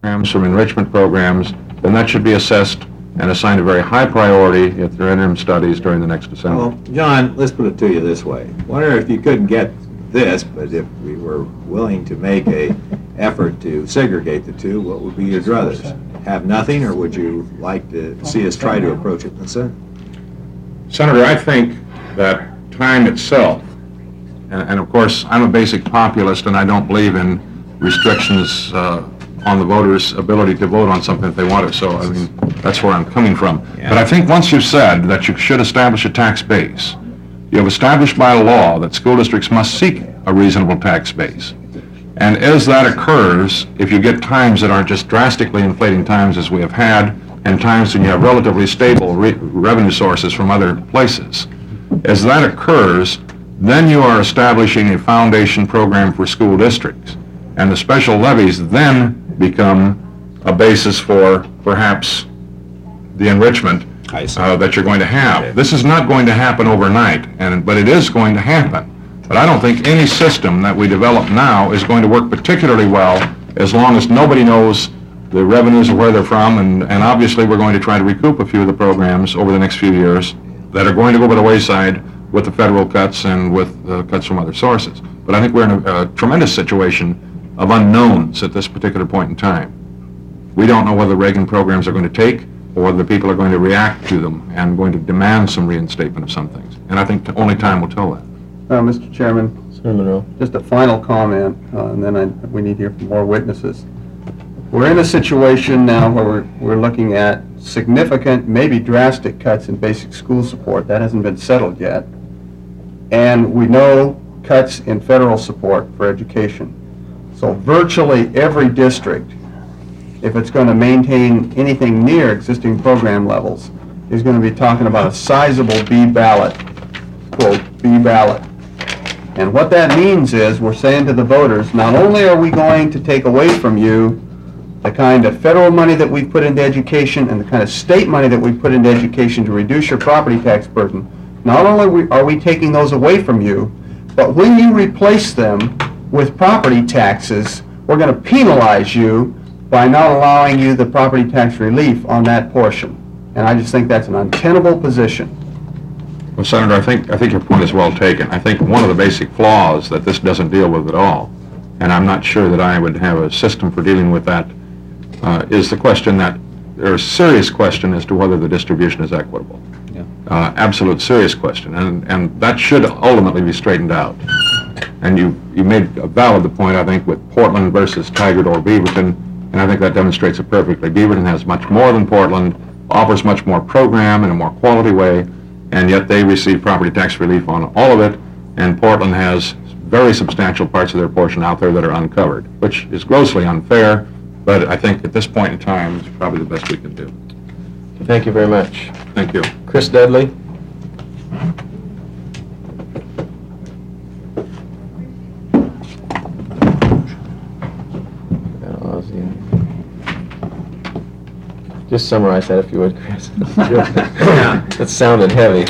programs, from enrichment programs, then that should be assessed and assigned a very high priority if there are interim studies during the next December. Well, John, let's put it to you this way. Wonder if you couldn't get this, but if we were willing to make a effort to segregate the two, what would be your druthers? Have nothing, or would you like to see us try to approach it in the Senate? Senator, I think that time itself, and of course, I'm a basic populist and I don't believe in restrictions on the voters' ability to vote on something if they want to, so I mean, that's where I'm coming from. Yeah. But I think once you've said that you should establish a tax base, you have established by law that school districts must seek a reasonable tax base. And as that occurs, if you get times that aren't just drastically inflating times as we have had, and times when you have relatively stable revenue sources from other places, as that occurs, then you are establishing a foundation program for school districts. And the special levies then become a basis for perhaps the enrichment that you're going to have. This is not going to happen overnight, but it is going to happen. But I don't think any system that we develop now is going to work particularly well as long as nobody knows the revenues of where they're from, and obviously we're going to try to recoup a few of the programs over the next few years that are going to go by the wayside with the federal cuts and with cuts from other sources. But I think we're in a tremendous situation of unknowns at this particular point in time. We don't know whether the Reagan programs are going to take or whether the people are going to react to them and going to demand some reinstatement of some things. And I think only time will tell that. Mr. Chairman, Senator Monroe. just a final comment, and then we need to hear from more witnesses. We're in a situation now where we're looking at significant, maybe drastic cuts in basic school support. That hasn't been settled yet. And we know cuts in federal support for education. So virtually every district, if it's going to maintain anything near existing program levels, is going to be talking about a sizable B ballot, quote, B ballot. And what that means is we're saying to the voters, not only are we going to take away from you the kind of federal money that we put into education and the kind of state money that we put into education to reduce your property tax burden, not only are we taking those away from you, but when you replace them with property taxes, we're going to penalize you by not allowing you the property tax relief on that portion. And I just think that's an untenable position. Well, Senator, I think your point is well taken. I think one of the basic flaws that this doesn't deal with at all, and I'm not sure that I would have a system for dealing with that, is the question that there's a serious question as to whether the distribution is equitable. Yeah. Absolute serious question, and that should ultimately be straightened out. And you made a valid point, I think, with Portland versus Tigard or Beaverton, and I think that demonstrates it perfectly. Beaverton has much more than Portland, offers much more program in a more quality way, and yet they receive property tax relief on all of it, and Portland has very substantial parts of their portion out there that are uncovered, which is grossly unfair, but I think at this point in time, it's probably the best we can do. Thank you very much. Thank you. Chris Dudley. Just summarize that if you would, Chris. That sounded heavy.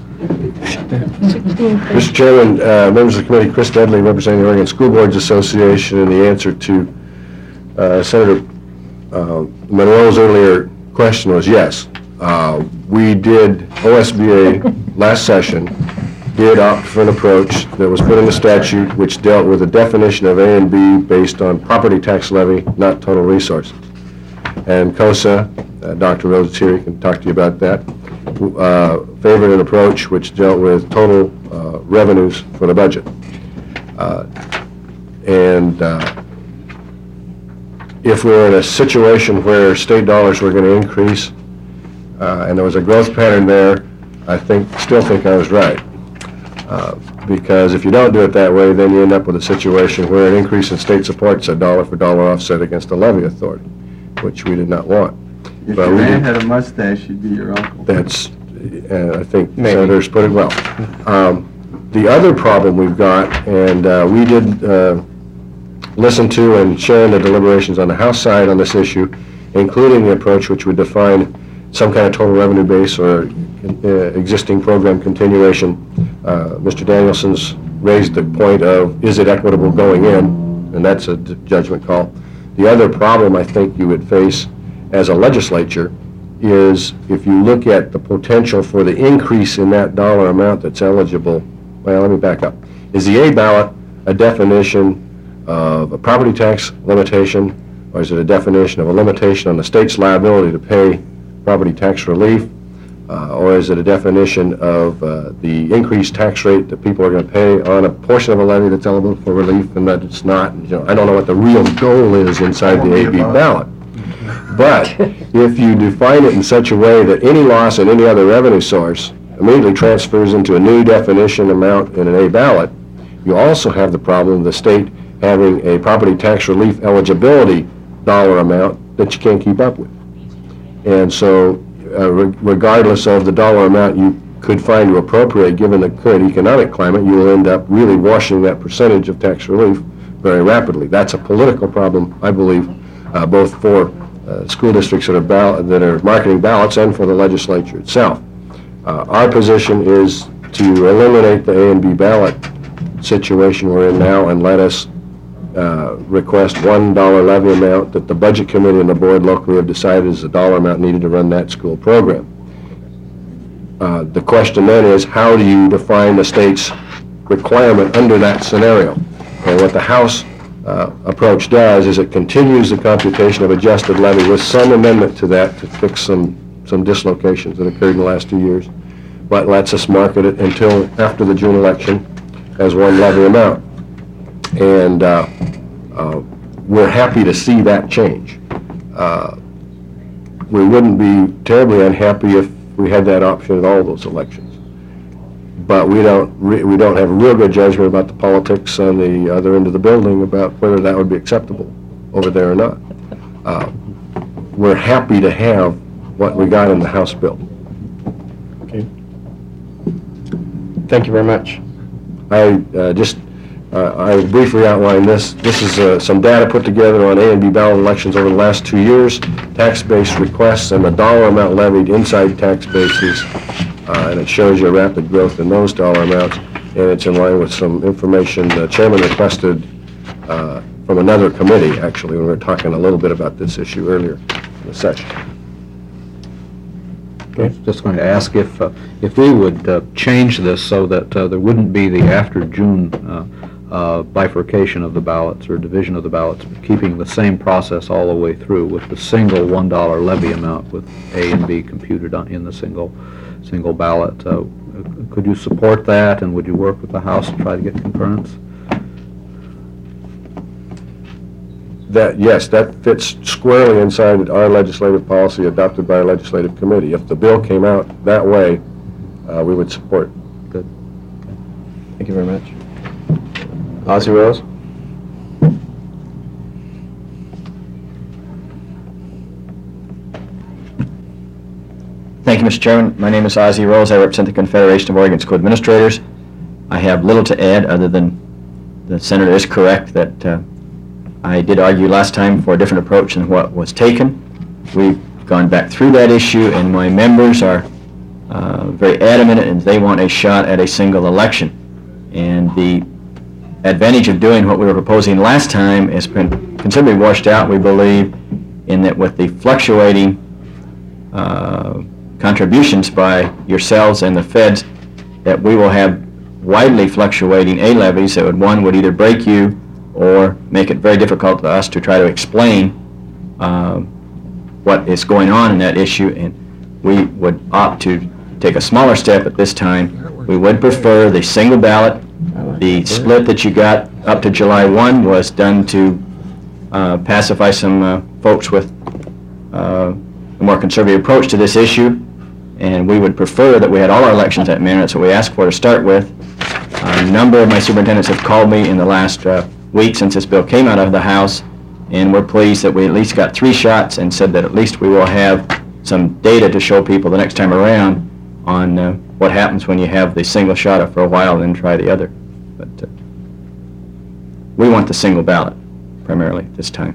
Mr. Chairman, members of the committee, Chris Dudley, representing the Oregon School Boards Association, and the answer to Senator Monroe's earlier question was yes. We did, OSBA last session did opt for an approach that was put in the statute which dealt with a definition of A and B based on property tax levy, not total resources. And COSA, Dr. Rhodes is here, he can talk to you about that, favored an approach which dealt with total revenues for the budget. If we were in a situation where state dollars were going to increase and there was a growth pattern there, I still think I was right. Because if you don't do it that way, then you end up with a situation where an increase in state support is a dollar for dollar offset against the levy authority, which we did not want. If your man had a mustache, he'd be your uncle. That's, I think Senators put it well. The other problem we've got, and we did listen to and share in the deliberations on the House side on this issue, including the approach which would define some kind of total revenue base or existing program continuation. Mr. Danielson's raised the point of, is it equitable going in? And that's a judgment call. The other problem I think you would face as a legislature is if you look at the potential for the increase in that dollar amount that's eligible. Well, let me back up. Is the A ballot a definition of a property tax limitation, or is it a definition of a limitation on the state's liability to pay property tax relief? Or is it a definition of the increased tax rate that people are going to pay on a portion of a levy that's eligible for relief and that it's not? I don't know what the real goal is inside the AB ballot. But if you define it in such a way that any loss in any other revenue source immediately transfers into a new definition amount in an A ballot, you also have the problem of the state having a property tax relief eligibility dollar amount that you can't keep up with. And so regardless of the dollar amount you could find to appropriate given the current economic climate, you will end up really washing that percentage of tax relief very rapidly. That's a political problem, I believe, both for school districts that are marketing ballots and for the legislature itself. Our position is to eliminate the A and B ballot situation we're in now and let us request $1 levy amount that the budget committee and the board locally have decided is the dollar amount needed to run that school program. The question then is, how do you define the state's requirement under that scenario? And what the House approach does is it continues the computation of adjusted levy with some amendment to that to fix some dislocations that occurred in the last 2 years, but lets us market it until after the June election as one levy amount. And we're happy to see that change. We wouldn't be terribly unhappy if we had that option at all those elections. But we don't have a real good judgment about the politics on the other end of the building about whether that would be acceptable over there or not. We're happy to have what we got in the House bill. Okay. Thank you very much. I briefly outlined this. This is some data put together on A and B ballot elections over the last 2 years, tax-based requests and the dollar amount levied inside tax bases, and it shows you a rapid growth in those dollar amounts, and it's in line with some information the chairman requested from another committee, actually, when we were talking a little bit about this issue earlier in the session. I was just going to ask if we would change this so that there wouldn't be the after June bifurcation of the ballots or division of the ballots, but keeping the same process all the way through with the single $1 levy amount with A and B computed in the single ballot. Could you support that, and would you work with the House to try to get concurrence? Yes, that fits squarely inside our legislative policy adopted by our legislative committee. If the bill came out that way, we would support it. Good. Thank you very much. Ozzie Rose? Thank you, Mr. Chairman. My name is Ozzie Rose. I represent the Confederation of Oregon School Administrators. I have little to add other than the Senator is correct that I did argue last time for a different approach than what was taken. We've gone back through that issue, and my members are very adamant, and they want a shot at a single election. And the advantage of doing what we were proposing last time has been considerably washed out, we believe, in that with the fluctuating contributions by yourselves and the feds, that we will have widely fluctuating A levies that one would either break you or make it very difficult for us to try to explain what is going on in that issue, and we would opt to take a smaller step at this time. We would prefer the single ballot. The split that you got up to July 1 was done to pacify some folks with a more conservative approach to this issue, and we would prefer that we had all our elections that manner. That's what we asked for to start with. A number of my superintendents have called me in the last week since this bill came out of the House, and we're pleased that we at least got 3 shots and said that at least we will have some data to show people the next time around on what happens when you have the single shot for a while and then try the other. But we want the single ballot primarily this time.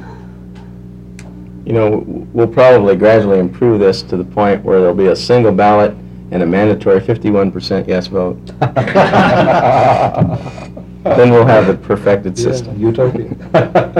You know, we'll probably gradually improve this to the point where there'll be a single ballot and a mandatory 51% yes vote. Then we'll have the perfected system. Utopia. Our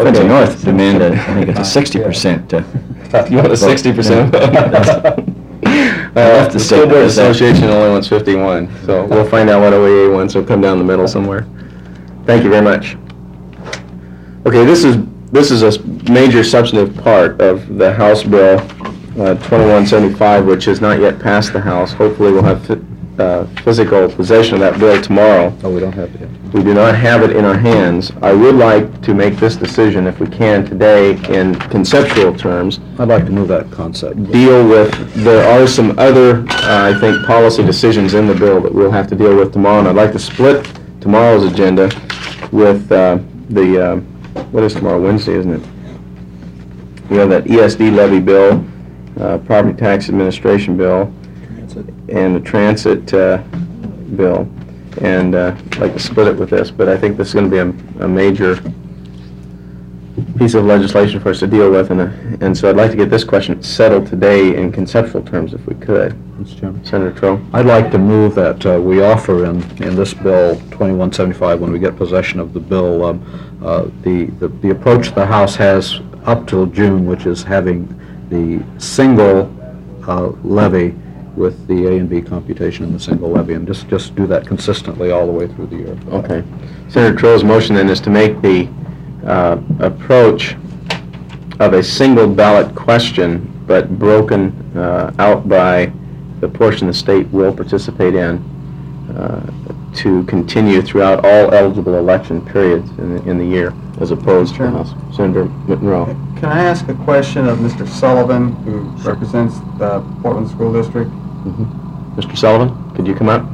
Quincy North demand, I think it's a 60%. You want a 60%? left the The state School Board because that- Association only wants 51, so we'll find out what OEA wants, we'll come down the middle somewhere. Thank you very much. Okay, this is a major substantive part of the House Bill 2175, which has not yet passed the House. Hopefully, we'll have physical possession of that bill tomorrow. Oh, we don't have it yet. We do not have it in our hands. I would like to make this decision, if we can, today in conceptual terms. I'd like to move that concept. There are some other, I think, policy decisions in the bill that we'll have to deal with tomorrow, and I'd like to split tomorrow's agenda with what is tomorrow, Wednesday, isn't it? We have that ESD levy bill, property tax administration bill, and the transit bill. And I'd like to split it with this, but I think this is going to be a major piece of legislation for us to deal with, and so I'd like to get this question settled today in conceptual terms, if we could. Mr. Chairman. Senator Troe? I'd like to move that we offer in this bill, 2175, when we get possession of the bill, the approach the House has up till June, which is having the single levy with the A and B computation in the single levy, and just do that consistently all the way through the year. Okay. Senator Troe's motion then is to make the approach of a single ballot question, but broken out by the portion the state will participate in, to continue throughout all eligible election periods in the year, as opposed to the House. Senator Monroe. Can I ask a question of Mr. Sullivan, who represents the Portland School District? Mr. Sullivan, could you come up?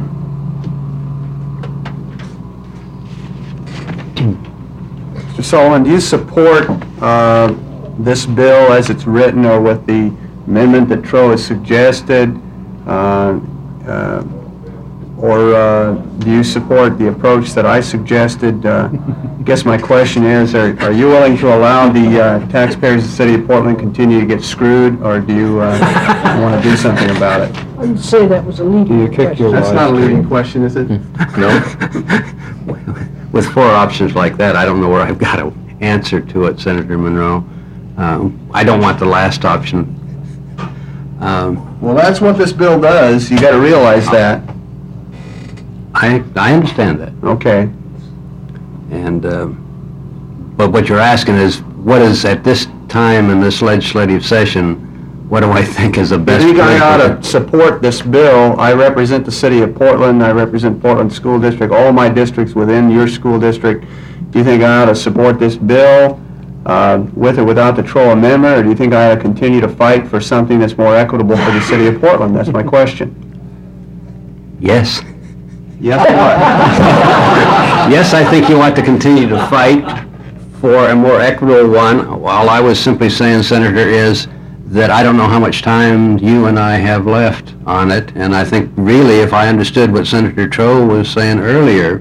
Mr. Sullivan, do you support this bill as it's written, or with the amendment that Troe has suggested? Or do you support the approach that I suggested? I guess my question is, are you willing to allow the taxpayers of the city of Portland continue to get screwed, or do you want to do something about it? I would say that was a leading question. That's not a leading question, is it? No? With four options like that, I don't know where I've got to answer to it, Senator Monroe. I don't want the last option. Well, that's what this bill does. You got to realize that. I understand that. Okay. And, but what you're asking is, what is, at this time in this legislative session, what do I think is the I best? think I ought to support this bill. I represent the city of Portland. I represent Portland School District, all my districts within your school district. Do you think I ought to support this bill with or without the Troe Amendment, or do you think I ought to continue to fight for something that's more equitable for the city of Portland? That's my question. Yes. Yes, what? Yes, I think you want to continue to fight for a more equitable one. All I was simply saying, Senator, is that I don't know how much time you and I have left on it, and I think really, if I understood what Senator Troe was saying earlier,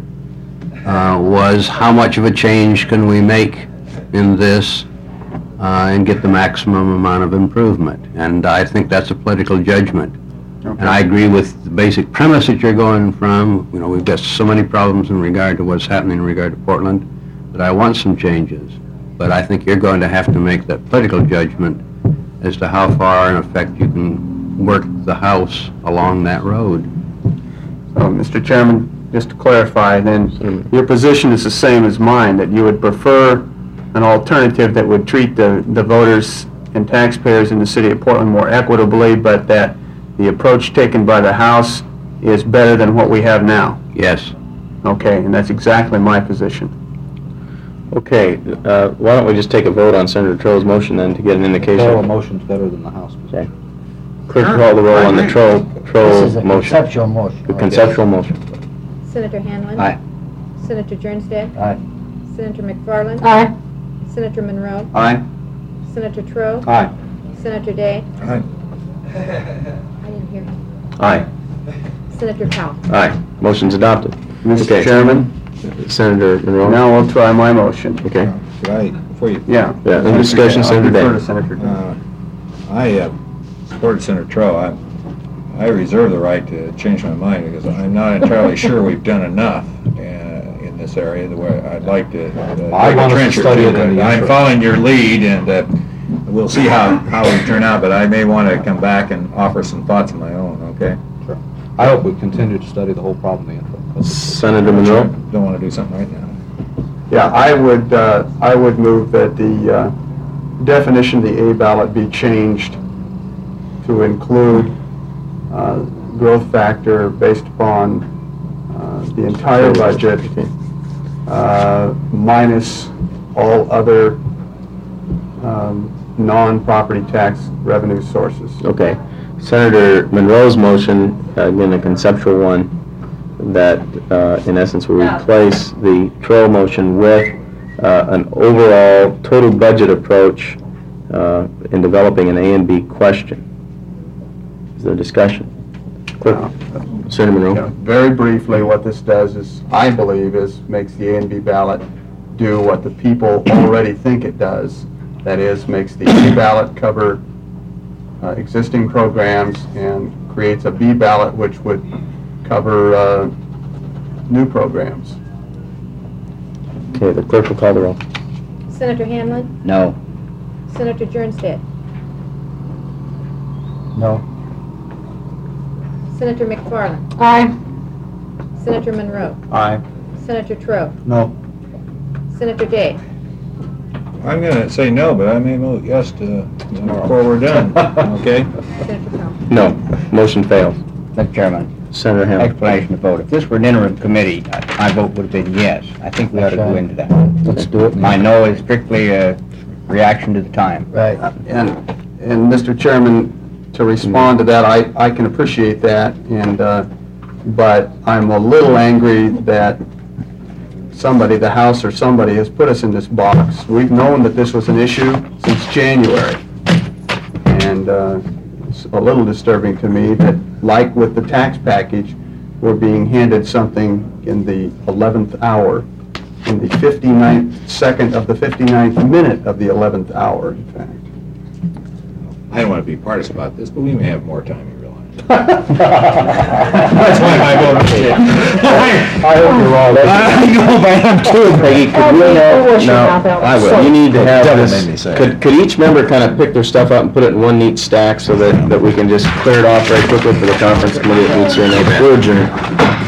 was how much of a change can we make in this and get the maximum amount of improvement. And I think that's a political judgment. And I agree with the basic premise that you're going from. You know, we've got so many problems in regard to what's happening in regard to Portland that I want some changes. But I think you're going to have to make that political judgment as to how far, in effect, you can work the House along that road. So, Mr. Chairman, just to clarify, then, your position is the same as mine, that you would prefer an alternative that would treat the voters and taxpayers in the city of Portland more equitably, but that the approach taken by the House is better than what we have now. Yes. Okay, and that's exactly my position. Okay, why don't we just take a vote on Senator Troe's motion then to get an indication? Troe motion's better than the House. Okay. Clerk, call the roll on the Troe This is a motion. conceptual motion. The conceptual motion. Senator Hanlon? Aye. Senator Jernstedt? Aye. Senator McFarland? Aye. Senator Monroe? Aye. Senator Troe? Aye. Senator Day? Aye. I didn't hear. Aye. Senator Powell? Aye. Motion's adopted. Mr. Okay. Chairman, Senator Monroe? now we'll try my motion. Okay. Could I, before you, Yeah. Yeah, in discussion, I'll Senator defer Day. to Senator Day. I supported Senator Troe. I reserve the right to change my mind because I'm not entirely sure we've done enough in this area, the way I'd like to I dig a want us to trench or study two. it in the I'm interim. following your lead, and we'll see how we turn out, but I may want to come back and offer some thoughts of my own, okay? I hope we continue to study the whole problem in the interim. Senator Monroe? Don't want to do something right now. Yeah, I would move that the definition of the A ballot be changed to include growth factor based upon the entire budget minus all other non-property tax revenue sources. Okay. Senator Monroe's motion, again, a conceptual one, that in essence will replace the Troll motion with an overall total budget approach in developing an A and B question. Is there discussion? Clerk, Senator Monroe? Very briefly, what this does is, I believe, makes the A and B ballot do what the people already think it does. That is, makes the A ballot cover existing programs and creates a B ballot which would cover new programs. Okay, the clerk will call the roll. Senator Hamlin? No. Senator Jernstedt? No. Senator McFarland? Aye. Senator Monroe? Aye. Senator Troy? No. Senator Day? I'm going to say no, but I may vote yes to, before we're done, okay? Senator Powell? No. Motion fails. Mr. Chairman, Senator Hamlin? explanation of vote. If this were an interim committee, my vote would have been yes. I think we ought to go into that. Let's do it. My no is strictly a reaction to the time. Right. And Mr. Chairman, to respond to that, I can appreciate that, and, but I'm a little angry that somebody, the House or somebody, has put us in this box. We've known that this was an issue since January, and it's a little disturbing to me that, like with the tax package, we're being handed something in the 11th hour, in the 59th second of the 59th minute of the 11th hour, in fact. I don't want to be partisan about this, but we may have more time, you realize. That's why my vote is yes. I hope you're all right. I know, but I am too. Peggy, could we have, no, I will. You need to have Devil this, made me say it. could each member kind of pick their stuff up and put it in one neat stack so that we can just clear it off very quickly for the conference committee that meets here next. We're adjourned.